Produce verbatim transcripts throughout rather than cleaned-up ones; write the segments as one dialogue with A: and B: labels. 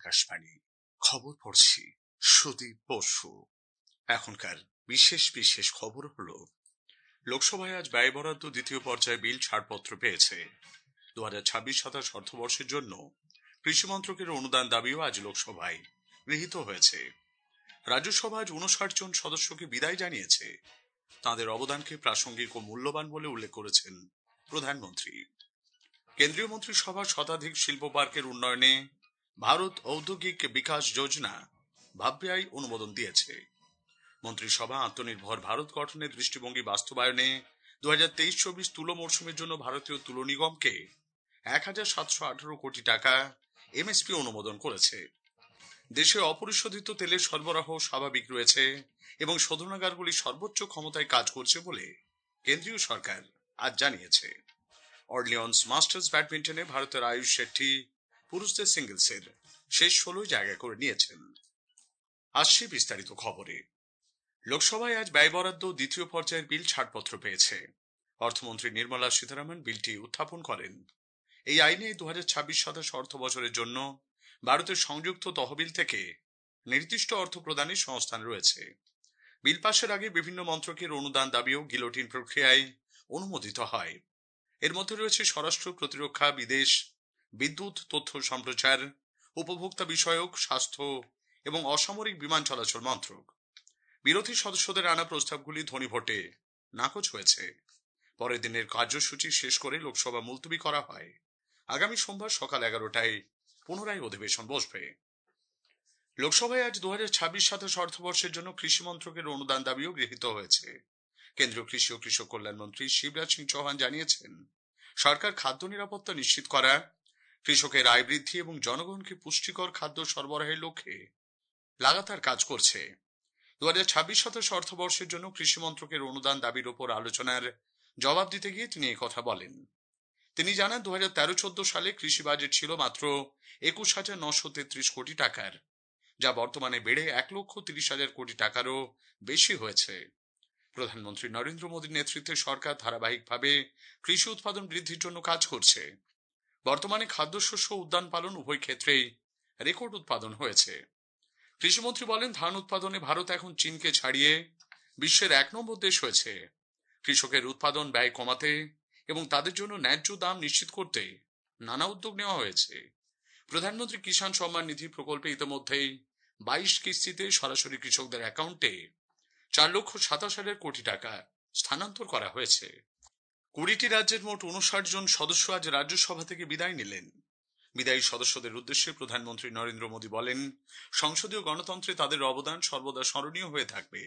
A: আকাশবাণী খবর পড়ছি সুদীপ বসু। এখনকার বিশেষ বিশেষ খবর হলো, লোকসভায় আজ ব্যয় বরাদ্দ দ্বিতীয় পর্যায়ে বিল ছাড়পত্র পেয়েছে। দু হাজার ছাব্বিশ সাতাশ অর্থবর্ষের জন্য কৃষি মন্ত্রকের অনুদান দাবিও আজ লোকসভায় গৃহীত হয়েছে। রাজ্যসভা আজ উনষাট জন সদস্যকে বিদায় জানিয়েছে। তাঁদের অবদানকে প্রাসঙ্গিক ও মূল্যবান বলে উল্লেখ করেছেন প্রধানমন্ত্রী। কেন্দ্রীয় মন্ত্রিসভা শতাধিক শিল্প পার্কের উন্নয়নে ভারত ঔদ্যোগিক বিকাশ যোজনা ভাবব্যয় অনুমোদন দিয়েছে। মন্ত্রিসভা আত্মনির্ভর ভারত গঠনের দৃষ্টিভঙ্গি বাস্তবায়নে দু হাজার তেইশ চব্বিশ তুলো মরশুমের জন্য ভারতীয় তুলো নিগমকে এক হাজার সাতশো আঠারো কোটি টাকা এমএসপি অনুমোদন করেছে। দেশে অপরিশোধিত তেলের সরবরাহ স্বাভাবিক রয়েছে এবং শোধনাগারগুলি সর্বোচ্চ ক্ষমতায় কাজ করছে বলে কেন্দ্রীয় সরকার আজ জানিয়েছে। অর্লিয়ন্স মাস্টার্স ব্যাডমিন্টনে ভারতের আয়ুষ শেট্টি পুরুষদের সিঙ্গলসের শেষ ষোলোয় জায়গা করে নিয়েছেন। আসছে বিস্তারিত খবরে। লোকসভায় আজ ব্যয় বরাদ্দ দ্বিতীয় পর্যায়ের বিল ছাড়পত্র পেয়েছে। অর্থমন্ত্রী নির্মলা সীতারামন বিলটি উত্থাপন করেন। এই আইনে দু হাজার ছাব্বিশ সাতাশ অর্থ বছরের জন্য ভারতের সংযুক্ত তহবিল থেকে নির্দিষ্ট অর্থ প্রদানের সংস্থান রয়েছে। বিল পাশের আগে বিভিন্ন মন্ত্রকের অনুদান দাবিও গিলোটিন প্রক্রিয়ায় অনুমোদিত হয়। এর মধ্যে রয়েছে স্বরাষ্ট্র, প্রতিরক্ষা, বিদেশ, বিদ্যুৎ, তথ্য সম্প্রচার, উপভোক্তা বিষয়ক, স্বাস্থ্য এবং অসামরিক বিমান চলাচল মন্ত্রক। বিরোধী সদস্যদের আনা প্রস্তাবগুলি ধ্বনি ভোটে নাকচ হয়েছে। পরের দিনের কার্যসূচি শেষ করে লোকসভা মুলতবি করা হয়। আগামী সোমবার সকাল এগারোটায় পুনরায় অধিবেশন বসবে। লোকসভায় আজ দু হাজার ছাব্বিশ সাতাশ অর্থবর্ষের জন্য কৃষি মন্ত্রকের অনুদান দাবিও গৃহীত হয়েছে। কেন্দ্রীয় কৃষি ও কৃষক কল্যাণ মন্ত্রী শিবরাজ সিং চৌহান জানিয়েছেন, সরকার খাদ্য নিরাপত্তা নিশ্চিত করা, কৃষকের আয় বৃদ্ধি এবং জনগণকে পুষ্টিকর খাদ্য সরবরাহের লক্ষ্যে লাগাতার কাজ করছে। দু হাজার ছাব্বিশ সাতাশ অর্থবর্ষের জন্য কৃষি মন্ত্রকের অনুদান দাবির ওপর আলোচনার জবাব দিতে গিয়ে তিনি কথা বলেন। তিনি জানান, দু হাজার তেরো চোদ্দ সালে কৃষি বাজেট ছিল মাত্র একুশ হাজার নশো তেত্রিশ কোটি টাকার, যা বর্তমানে বেড়ে এক লক্ষ তিরিশ হাজার কোটি টাকারও বেশি হয়েছে। প্রধানমন্ত্রী নরেন্দ্র মোদীর নেতৃত্বে সরকার ধারাবাহিকভাবে কৃষি উৎপাদন বৃদ্ধির জন্য কাজ করছে। বর্তমানে খাদ্যশস্য উদ্যান পালন উভয় ক্ষেত্রেই রেকর্ড উৎপাদন হয়েছে। কৃষিমন্ত্রী বলেন, ধান উৎপাদনে ভারত এখন চীনকে ছাড়িয়ে বিশ্বের এক নম্বর দেশ হয়েছে। কৃষকের উৎপাদন ব্যয় কমাতে এবং তাদের জন্য ন্যায্য দাম নিশ্চিত করতে নানা উদ্যোগ নেওয়া হয়েছে। প্রধানমন্ত্রী কিষাণ সম্মান নিধি প্রকল্পে ইতিমধ্যেই বাইশ কিস্তিতে সরাসরি কৃষকদের অ্যাকাউন্টে চার লক্ষ সাতাশ হাজার কোটি টাকা স্থানান্তর করা হয়েছে। কুড়িটি রাজ্যের মোট উনষাট জন সদস্য আজ রাজ্যসভা থেকে বিদায় নিলেন। বিদায়ী সদস্যদের উদ্দেশ্যে প্রধানমন্ত্রী নরেন্দ্র মোদী বলেন, সংসদীয় গণতন্ত্রে তাদের অবদান সর্বদা স্মরণীয় হয়ে থাকবে।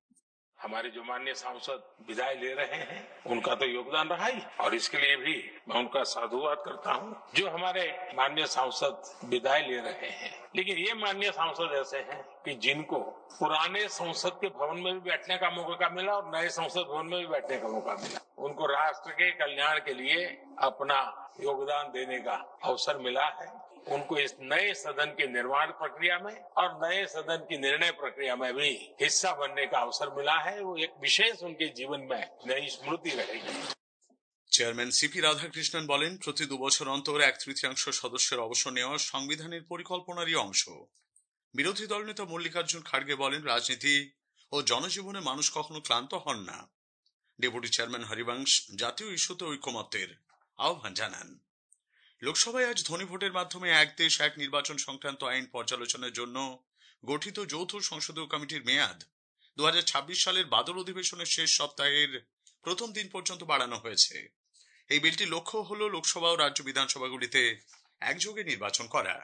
B: हमारे जो माननीय सांसद विदाई ले रहे हैं, उनका तो योगदान रहा ही, और इसके लिए भी मैं उनका साधुवाद करता हूं। जो हमारे माननीय सांसद विदाई ले रहे हैं, लेकिन ये माननीय सांसद ऐसे हैं कि जिनको पुराने संसद के भवन में भी बैठने का मौका मिला और नए संसद भवन में भी बैठने का मौका मिला। उनको राष्ट्र के कल्याण के लिए अपना योगदान देने का अवसर मिला है। उनको इस नए सदन के निर्माण प्रक्रिया में और नए सदन की निर्णय प्रक्रिया में भी हिस्सा बनने का अवसर मिला है। वो एक विशेष उनके जीवन में नई स्मृति रहेगी।
A: চেয়ারম্যান সিপি রাধাকৃষ্ণন বলেন, প্রতি দুবছর অন্তর এক তৃতীয়াংশ সদস্যের অবসর নেওয়া সংবিধানের পরিকল্পনারই অংশ। বিরোধী দলনেতা মল্লিকার্জুন খাড়গে বলেন, রাজনীতি ও জনজীবনে মানুষ কখনো ক্লান্ত হন না। ডেপুটি চেয়ারম্যান হরিবংশ জাতীয় ইস্যুতে ঐকমত্যের আহ্বান জানান। লোকসভায় আজ ধ্বনি ভোটের মাধ্যমে এক দেশ এক নির্বাচন সংক্রান্ত আইন পর্যালোচনার জন্য গঠিত যৌথ সংসদীয় কমিটির মেয়াদ দু হাজার ছাব্বিশ সালের বাদল অধিবেশনের শেষ সপ্তাহের প্রথম দিন পর্যন্ত বাড়ানো হয়েছে। এই বিলটির লক্ষ্য হল লোকসভা ও রাজ্য বিধানসভাগুলিতে একযোগে নির্বাচন করা।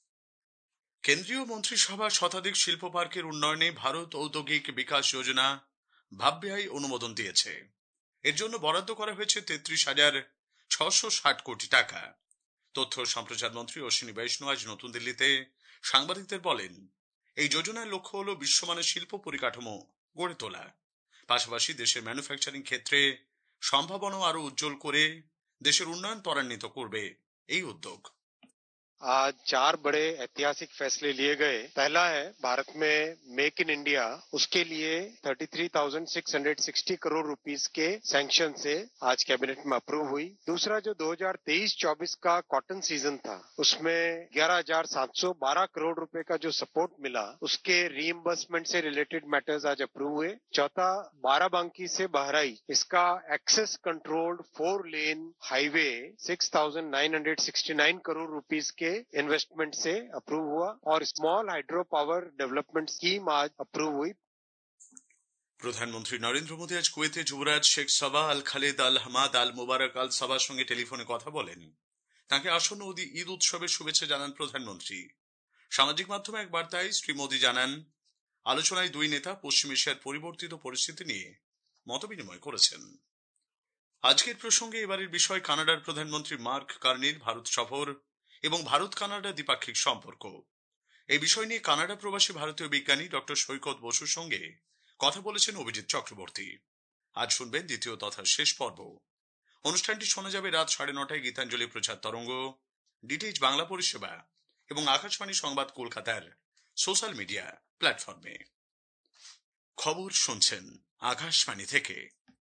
A: কেন্দ্রীয় মন্ত্রিসভা শতাধিক শিল্প পার্কের উন্নয়নে ভারত ঔদ্যোগিক বিকাশ যোজনা ভাবব্যয় অনুমোদন দিয়েছে। এর জন্য বরাদ্দ করা হয়েছে তেত্রিশ হাজার ছশো ষাট কোটি টাকা। তথ্য সম্প্রচার মন্ত্রী অশ্বিনী বৈষ্ণব আজ নতুন দিল্লিতে সাংবাদিকদের বলেন, এই যোজনার লক্ষ্য হল বিশ্বমানের শিল্প পরিকাঠামো গড়ে তোলা, পাশাপাশি দেশের ম্যানুফ্যাকচারিং ক্ষেত্রে সম্ভাবনা আরো উজ্জ্বল করে দেশের উন্নয়ন ত্বরান্বিত করবে এই উদ্যোগ।
C: आज चार बड़े ऐतिहासिक फैसले लिए गए। पहला है भारत में मेक इन इंडिया, उसके लिए तैंतीस हज़ार छह सौ साठ करोड़ रुपीस के सैंक्शन से आज कैबिनेट में अप्रूव हुई। दूसरा जो दो हज़ार तेईस चौबीस का कॉटन सीजन था, उसमें ग्यारह हज़ार सात सौ बारह करोड़ रुपए का जो सपोर्ट मिला, उसके रीइंबर्समेंट से रिलेटेड मैटर्स आज अप्रूव हुए। चौथा, बाराबंकी से बहराइच, इसका access controlled four lane highway छह हज़ार नौ सौ उनहत्तर करोड़ रुपीस के इन्वेस्टमेंट से अप्रूव हुआ और small hydro power development scheme आज अप्रूव हुई।
A: প্রধানমন্ত্রী নরেন্দ্র মোদী আজ কুয়েতে যুবরাজ Sheikh Sabah Al Khaled Al Hamad Al Mubarak Al সাবাহর সঙ্গে টেলিফোনে কথা বলেন। তাঁকে আসন্ন ঈদ উৎসবের শুভেচ্ছা জানান প্রধানমন্ত্রী। সামাজিক মাধ্যমে এক বার্তায় শ্রী মোদী জানান, আলোচনায় দুই নেতা পশ্চিম এশিয়ার পরিবর্তিত পরিস্থিতি নিয়ে মতবিনিময় করেছেন। আজকের প্রসঙ্গে এবারের বিষয় কানাডার প্রধানমন্ত্রী মার্ক কার্নির ভারত সফর এবং ভারত কানাডা দ্বিপাক্ষিক সম্পর্ক। এই বিষয় নিয়ে কানাডা প্রবাসী ভারতীয় বিজ্ঞানী ডক্টর সৈকত বসুর সঙ্গে কথা বলেছেন অভিজিৎ চক্রবর্তী। আজ শুনবেন দ্বিতীয় তথা শেষ পর্ব। অনুষ্ঠানটি শোনা যাবে রাত সাড়ে নটায় গীতাঞ্জলি প্রচার তরঙ্গ, ডিটিএইচ বাংলা পরিষেবা এবং আকাশবাণী সংবাদ কলকাতার সোশ্যাল মিডিয়া প্ল্যাটফর্মে। খবর শুনছেন আকাশবাণী থেকে।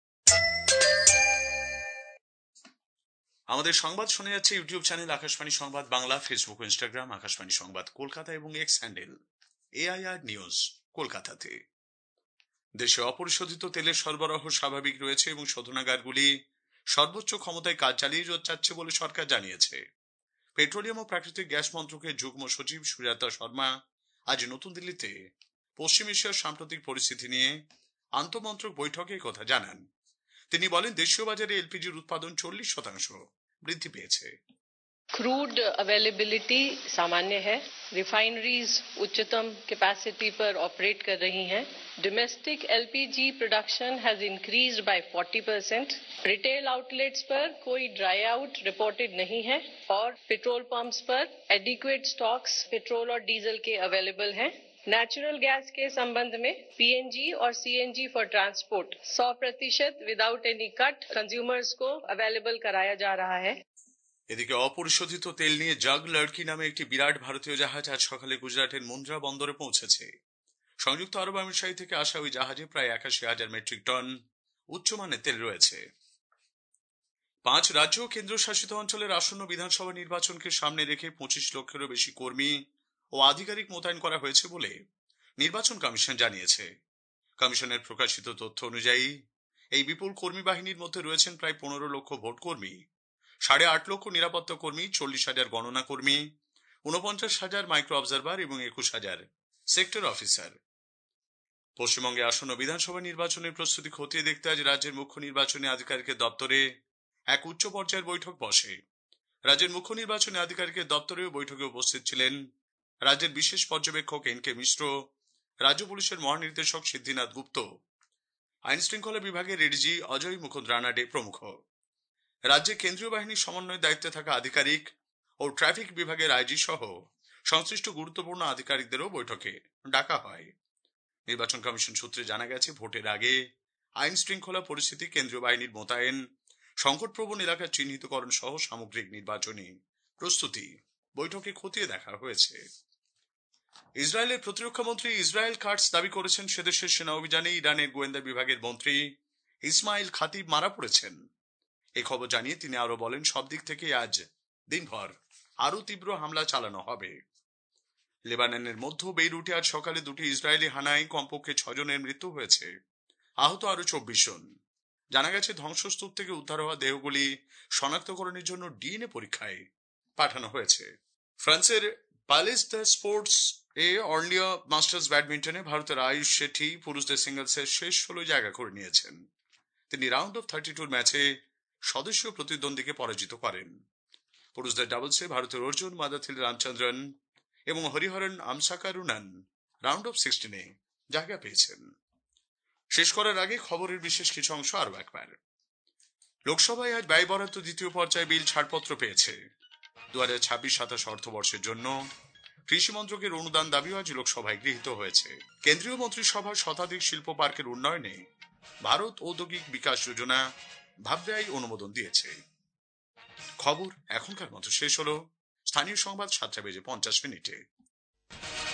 A: আমাদের সংবাদ শোনা যাচ্ছে ইউটিউব চ্যানেল আকাশবাণী সংবাদ বাংলা, ফেসবুক ও ইনস্টাগ্রাম আকাশবাণী সংবাদ কলকাতা এবং এক্স হ্যান্ডেল এআইআর নিউজ কলকাতাতে। দেশে অপরিশোধিত তেলের সরবরাহ স্বাভাবিক রয়েছে এবং শোধনাগারগুলি সর্বোচ্চ ক্ষমতায় কাজ চালিয়ে যাচ্ছে বলে সরকার জানিয়েছে। পেট্রোলিয়াম ও প্রাকৃতিক গ্যাস মন্ত্রকের যুগ্ম সচিব সুজাতা শর্মা আজ নতুন দিল্লিতে পশ্চিম এশিয়ার সাম্প্রতিক পরিস্থিতি নিয়ে আন্তঃমন্ত্রক বৈঠকে কথা জানান। তিনি বলেন, দেশীয় বাজারে এলপিজির উৎপাদন চল্লিশ শতাংশ বৃদ্ধি পেয়েছে।
D: क्रूड अवेलेबिलिटी सामान्य है, रिफाइनरीज उच्चतम कैपेसिटी पर ऑपरेट कर रही हैं, domestic LPG production has increased by चालीस परसेंट, रिटेल आउटलेट्स पर कोई ड्राई आउट रिपोर्टेड नहीं है और पेट्रोल पंप्स पर एडिक्वेट स्टॉक्स पेट्रोल और डीजल के अवेलेबल हैं। नेचुरल गैस के संबंध में पीएनजी और सीएनजी फॉर ट्रांसपोर्ट सौ प्रतिशत विदाउट एनी कट कंज्यूमर्स को अवेलेबल कराया जा रहा है।
A: এদিকে অপরিশোধিত তেল নিয়ে জাগ লড়কি নামে একটি বিরাট ভারতীয় জাহাজ আজ সকালে গুজরাটের মুন্দ্রা বন্দরে পৌঁছেছে। সংযুক্ত আরব আমিরশাহী থেকে আসা ওই জাহাজে প্রায় একাশি হাজার মেট্রিক টন উচ্চমানের তেল রয়েছে। পাঁচ রাজ্য ও কেন্দ্রশাসিত অঞ্চলের আসন্ন বিধানসভা নির্বাচনকে সামনে রেখে পঁচিশ লক্ষেরও বেশি কর্মী ও আধিকারিক মোতায়েন করা হয়েছে বলে নির্বাচন কমিশন জানিয়েছে। কমিশনের প্রকাশিত তথ্য অনুযায়ী এই বিপুল কর্মী বাহিনীর মধ্যে রয়েছেন প্রায় পনেরো লক্ষ ভোট কর্মী, সাড়ে আট লক্ষ নিরাপত্তা কর্মী, চল্লিশ হাজার গণনা কর্মী, উনপঞ্চাশ হাজার মাইক্রো অবজারভার এবং একুশ হাজার সেক্টর অফিসার। পশ্চিমবঙ্গে আসন্ন বিধানসভা নির্বাচনের প্রস্তুতি খতিয়ে দেখতে আজ রাজ্যের মুখ্য নির্বাচনী আধিকারিকের দপ্তরে এক উচ্চ পর্যায়ের বৈঠক বসে। রাজ্যের মুখ্য নির্বাচনী আধিকারিকের দপ্তরেও বৈঠকে উপস্থিত ছিলেন রাজ্যের বিশেষ পর্যবেক্ষক এন কে মিশ্র, রাজ্য পুলিশের মহানির্দেশক সিদ্ধিনাথ গুপ্ত, আইন শৃঙ্খলা বিভাগের এডিজি অজয় মুকুন্দ রানাডে প্রমুখ। রাজ্যে কেন্দ্রীয় বাহিনীর সমন্বয়ের দায়িত্বে থাকা আধিকারিক ও ট্রাফিক বিভাগের আইজি সহ সংশ্লিষ্ট গুরুত্বপূর্ণ আধিকারিকদেরও বৈঠকে ডাকা হয়। নির্বাচন কমিশন সূত্রে জানা গেছে, ভোটের আগে আইন শৃঙ্খলা পরিস্থিতি, কেন্দ্রীয় বাহিনীর মোতায়েন, সংকটপ্রবণ এলাকার চিহ্নিতকরণ সহ সামগ্রিক নির্বাচনী প্রস্তুতি বৈঠকে খতিয়ে দেখা হয়েছে। ইসরায়েলের প্রতিরক্ষা মন্ত্রী ইসরায়েল কাটস দাবি করেছেন, সেদেশের সেনা অভিযানে ইরানের গোয়েন্দা বিভাগের মন্ত্রী ইসমাইল খাতিব মারা পড়েছেন। এই খবর জানিয়ে তিনি আরো বলেন, সব দিক থেকে আজ দিনভর আরো তীব্র হামলা চালানো হবে। লেবাননের মধ্য বেইরুটে আজ সকালে দুটি ইসরায়েলি হানায় কমপক্ষে ছজনের মৃত্যু হয়েছে, আহত আরো চব্বিশ জন। জানা গেছে, ধ্বংসস্তূপ থেকে উদ্ধার হওয়া দেহগুলি শনাক্তকরণের জন্য ডিএনএ পরীক্ষায় পাঠানো হয়েছে। ফ্রান্সের প্যালেস দ্য স্পোর্টস এ অর্লিয়া মাস্টার্স ব্যাডমিন্টনে ভারতের আয়ুষ শেঠি পুরুষদের সিঙ্গলসের শেষ ষোলোয় জায়গা করে নিয়েছেন। তিনি রাউন্ড অফ থার্টি টুর ম্যাচে সদস্য প্রতিদ্বন্দ্বীকে পরাজিত করেন। পুরুষদের ডাবলসে ভারতের অর্জুন মাদাথিল রামচন্দ্রন এবং হরিহরন আমসাকারুনান রাউন্ড অফ সিক্সটিনে জায়গা পেয়েছেন। শেষ করার আগে খবরের বিশেষ কিছু অংশ আরো একবার। লোকসভায় আজ ব্যয় বরাদ্দ দ্বিতীয় পর্যায়ে বিল ছাড়পত্র পেয়েছে। দু হাজার ছাব্বিশ সাতাশ অর্থবর্ষের জন্য কৃষি মন্ত্রকের অনুদান দাবিও আজ লোকসভায় গৃহীত হয়েছে। কেন্দ্রীয় মন্ত্রিসভার শতাধিক শিল্প পার্কের উন্নয়নে ভারত ঔদ্যোগিক বিকাশ যোজনা ভাবব্যয় অনুমোদন দিয়েছে। খবর এখনকার মতো শেষ হলো। স্থানীয় সংবাদ সাতটা বেজে পঞ্চাশ মিনিটে।